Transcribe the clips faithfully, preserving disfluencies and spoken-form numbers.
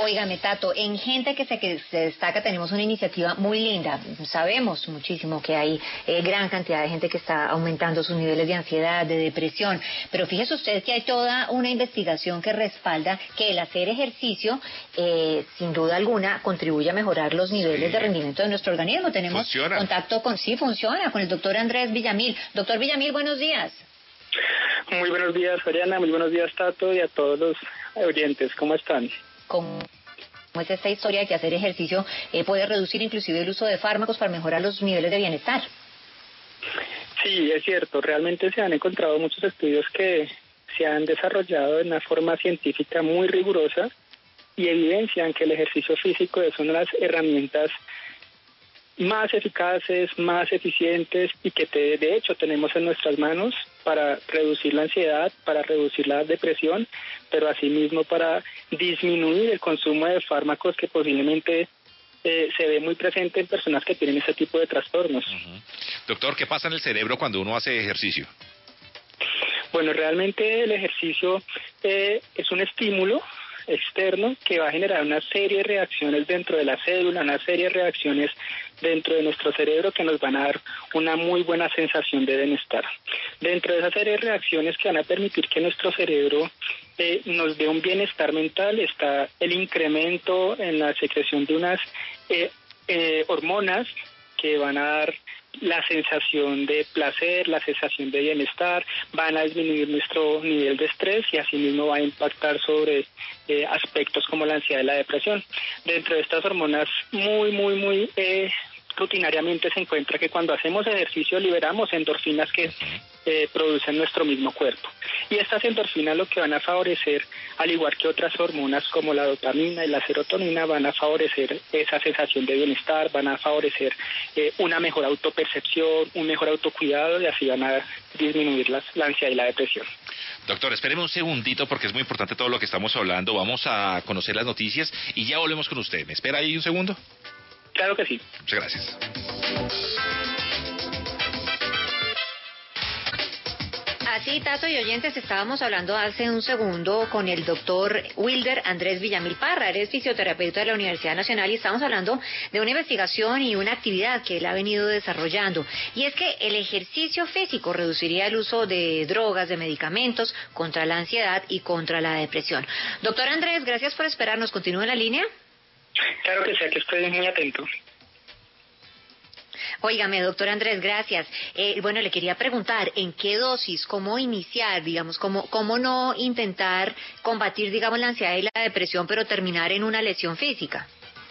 Óigame, Tato, en Gente que se, que se destaca tenemos una iniciativa muy linda. Sabemos muchísimo que hay eh, gran cantidad de gente que está aumentando sus niveles de ansiedad, de depresión, pero fíjese usted que hay toda una investigación que respalda que el hacer ejercicio, eh, sin duda alguna, contribuye a mejorar los niveles sí. de rendimiento de nuestro organismo. Tenemos funciona. contacto con, sí, funciona, con el doctor Andrés Villamil. Doctor Villamil, buenos días. Muy buenos días, Oriana, muy buenos días, Tato, y a todos los oyentes. ¿Cómo están? ¿Cómo es esta historia de que hacer ejercicio eh, puede reducir inclusive el uso de fármacos para mejorar los niveles de bienestar? Sí, es cierto. Realmente se han encontrado muchos estudios que se han desarrollado de una forma científica muy rigurosa y evidencian que el ejercicio físico es una de las herramientas más eficaces, más eficientes y que te, de hecho tenemos en nuestras manos para reducir la ansiedad, para reducir la depresión, pero asimismo para disminuir el consumo de fármacos que posiblemente eh, se ve muy presente en personas que tienen ese tipo de trastornos. Uh-huh. Doctor, ¿qué pasa en el cerebro cuando uno hace ejercicio? Bueno, realmente el ejercicio eh, es un estímulo externo que va a generar una serie de reacciones dentro de la célula, una serie de reacciones dentro de nuestro cerebro que nos van a dar una muy buena sensación de bienestar. Dentro de esa serie de reacciones que van a permitir que nuestro cerebro eh, nos dé un bienestar mental está el incremento en la secreción de unas eh, eh, hormonas que van a dar la sensación de placer, la sensación de bienestar, van a disminuir nuestro nivel de estrés y asimismo va a impactar sobre eh, aspectos como la ansiedad y la depresión. Dentro de estas hormonas muy, muy, muy eh, rutinariamente se encuentra que cuando hacemos ejercicio liberamos endorfinas que eh, producen nuestro mismo cuerpo. Y estas endorfinas lo que van a favorecer, al igual que otras hormonas como la dopamina y la serotonina, van a favorecer esa sensación de bienestar, van a favorecer eh, una mejor autopercepción, un mejor autocuidado y así van a disminuir las, la ansiedad y la depresión. Doctor, espéreme un segundito porque es muy importante todo lo que estamos hablando. Vamos a conocer las noticias y ya volvemos con usted. ¿Me espera ahí un segundo? Claro que sí. Muchas gracias. Así, Tato y oyentes, estábamos hablando hace un segundo con el doctor Wilder Andrés Villamil Parra, él es fisioterapeuta de la Universidad Nacional y estamos hablando de una investigación y una actividad que él ha venido desarrollando. Y es que el ejercicio físico reduciría el uso de drogas, de medicamentos contra la ansiedad y contra la depresión. Doctor Andrés, gracias por esperarnos. ¿Continúa en la línea? Claro que sí, que estoy muy atento. Óigame, doctor Andrés, gracias. Eh, bueno, le quería preguntar, ¿en qué dosis, cómo iniciar, digamos, cómo, cómo no intentar combatir, digamos, la ansiedad y la depresión, pero terminar en una lesión física?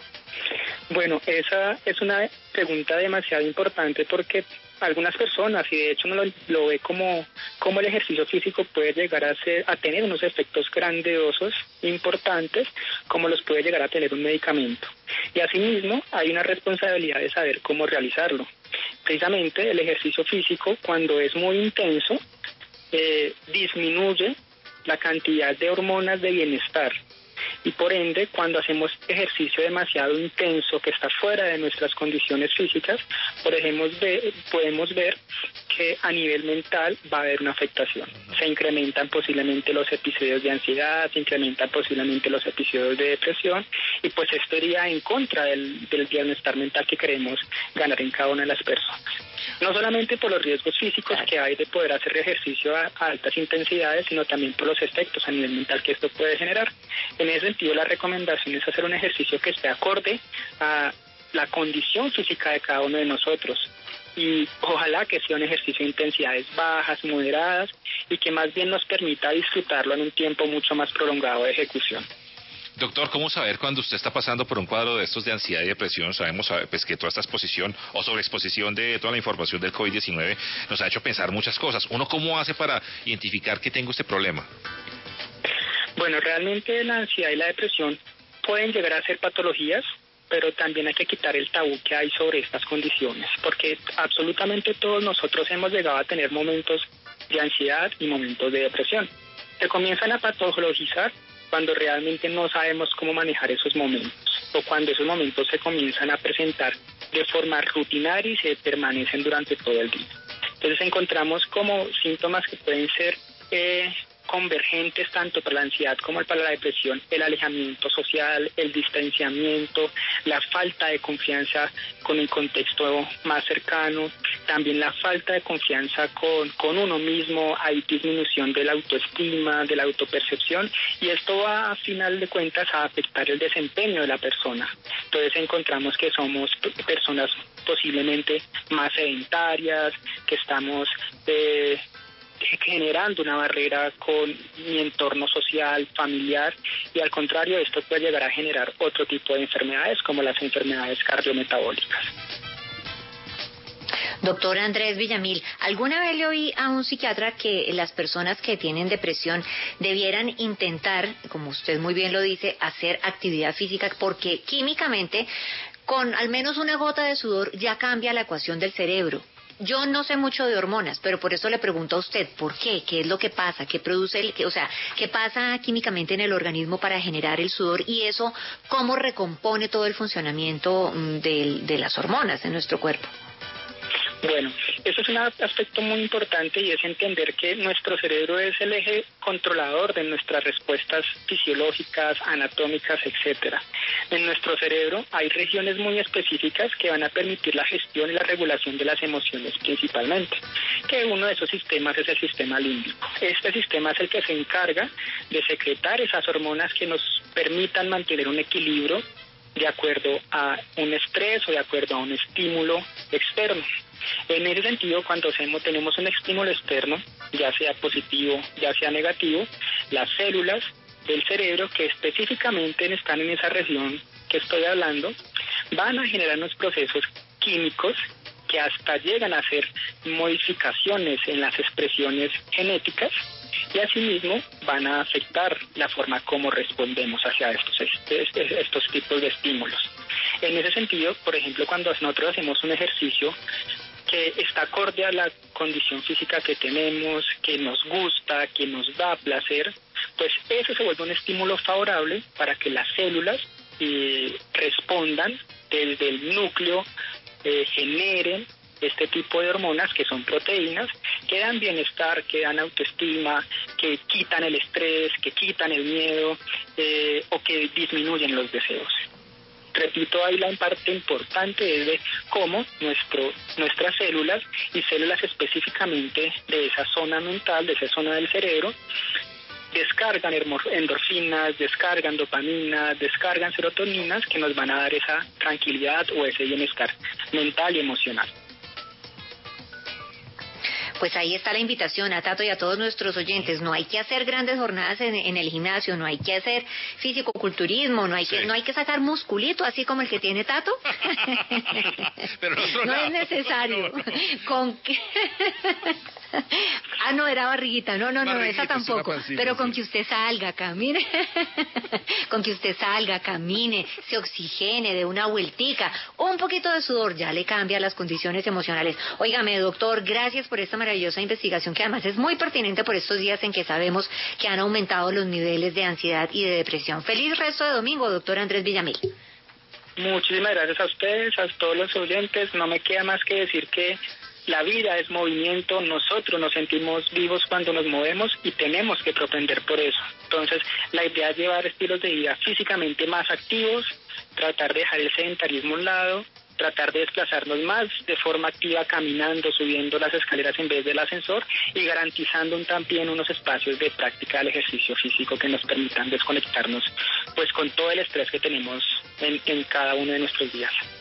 Bueno, esa es una pregunta demasiado importante porque algunas personas, y de hecho uno lo, lo ve como, como el ejercicio físico puede llegar a, ser, a tener unos efectos grandiosos, importantes, como los puede llegar a tener un medicamento. Y asimismo hay una responsabilidad de saber cómo realizarlo. Precisamente el ejercicio físico, cuando es muy intenso, eh, disminuye la cantidad de hormonas de bienestar. Y por ende, cuando hacemos ejercicio demasiado intenso que está fuera de nuestras condiciones físicas, por ejemplo, ve, podemos ver que a nivel mental va a haber una afectación. Se incrementan posiblemente los episodios de ansiedad, se incrementan posiblemente los episodios de depresión, y pues esto iría en contra del, del bienestar mental que queremos ganar en cada una de las personas. No solamente por los riesgos físicos que hay de poder hacer ejercicio a, a altas intensidades, sino también por los efectos a nivel mental que esto puede generar. En ese sentido, la recomendación es hacer un ejercicio que esté acorde a la condición física de cada uno de nosotros. Y ojalá que sea un ejercicio de intensidades bajas, moderadas, y que más bien nos permita disfrutarlo en un tiempo mucho más prolongado de ejecución. Doctor, ¿cómo saber cuando usted está pasando por un cuadro de estos de ansiedad y depresión? Sabemos pues, que toda esta exposición o sobreexposición de toda la información del COVID diecinueve nos ha hecho pensar muchas cosas. ¿Uno cómo hace para identificar que tengo este problema? Bueno, realmente la ansiedad y la depresión pueden llegar a ser patologías, pero también hay que quitar el tabú que hay sobre estas condiciones, porque absolutamente todos nosotros hemos llegado a tener momentos de ansiedad y momentos de depresión. Se comienzan a patologizar cuando realmente no sabemos cómo manejar esos momentos, o cuando esos momentos se comienzan a presentar de forma rutinaria y se permanecen durante todo el día. Entonces encontramos como síntomas que pueden ser eh, convergentes tanto para la ansiedad como para la depresión: el alejamiento social, el distanciamiento, la falta de confianza con el contexto más cercano, también la falta de confianza con, con uno mismo, hay disminución de la autoestima, de la autopercepción, y esto va a final de cuentas a afectar el desempeño de la persona. Entonces encontramos que somos personas posiblemente más sedentarias, que estamos eh, generando una barrera con mi entorno social, familiar, y al contrario, esto puede llegar a generar otro tipo de enfermedades como las enfermedades cardiometabólicas. Doctor Andrés Villamil, alguna vez le oí a un psiquiatra que las personas que tienen depresión debieran intentar, como usted muy bien lo dice, hacer actividad física, porque químicamente, con al menos una gota de sudor, ya cambia la ecuación del cerebro. Yo no sé mucho de hormonas, pero por eso le pregunto a usted, ¿por qué? ¿Qué es lo que pasa? ¿Qué produce el, qué, o sea, qué pasa químicamente en el organismo para generar el sudor? Y eso, ¿cómo recompone todo el funcionamiento de, de las hormonas en nuestro cuerpo? Bueno, eso es un aspecto muy importante, y es entender que nuestro cerebro es el eje controlador de nuestras respuestas fisiológicas, anatómicas, etcétera. En nuestro cerebro hay regiones muy específicas que van a permitir la gestión y la regulación de las emociones principalmente, que uno de esos sistemas es el sistema límbico. Este sistema es el que se encarga de secretar esas hormonas que nos permitan mantener un equilibrio de acuerdo a un estrés o de acuerdo a un estímulo externo. En ese sentido, cuando hacemos, tenemos un estímulo externo, ya sea positivo, ya sea negativo, las células del cerebro que específicamente están en esa región que estoy hablando, van a generar unos procesos químicos que hasta llegan a hacer modificaciones en las expresiones genéticas, y asimismo van a afectar la forma como respondemos hacia estos, estos, estos tipos de estímulos. En ese sentido, por ejemplo, cuando nosotros hacemos un ejercicio que está acorde a la condición física que tenemos, que nos gusta, que nos da placer, pues eso se vuelve un estímulo favorable para que las células eh, respondan desde el núcleo, eh, generen este tipo de hormonas que son proteínas, que dan bienestar, que dan autoestima, que quitan el estrés, que quitan el miedo eh, o que disminuyen los deseos. Repito, ahí la parte importante es de cómo nuestro, nuestras células, y células específicamente de esa zona mental, de esa zona del cerebro, descargan endorfinas, descargan dopaminas, descargan serotoninas que nos van a dar esa tranquilidad o ese bienestar mental y emocional. Pues ahí está la invitación a Tato y a todos nuestros oyentes. No hay que hacer grandes jornadas en, en el gimnasio, no hay que hacer fisicoculturismo, no hay que, sí. no hay que sacar musculito así como el que tiene Tato. Pero no, no es necesario. Con que... Ah, no, era barriguita. No, no, no, barriguita, esa tampoco. Pancita, pero con sí. que usted salga, camine. Con que usted salga, camine, se oxigene, de una vueltica. Un poquito de sudor ya le cambia las condiciones emocionales. Óigame, doctor, gracias por esta maravillosa investigación, que además es muy pertinente por estos días en que sabemos que han aumentado los niveles de ansiedad y de depresión. Feliz resto de domingo, doctor Andrés Villamil. Muchísimas gracias a ustedes, a todos los oyentes. No me queda más que decir que la vida es movimiento, nosotros nos sentimos vivos cuando nos movemos y tenemos que propender por eso. Entonces, la idea es llevar estilos de vida físicamente más activos, tratar de dejar el sedentarismo a un lado, tratar de desplazarnos más de forma activa, caminando, subiendo las escaleras en vez del ascensor, y garantizando un, también unos espacios de práctica del ejercicio físico que nos permitan desconectarnos pues con todo el estrés que tenemos en, en cada uno de nuestros días.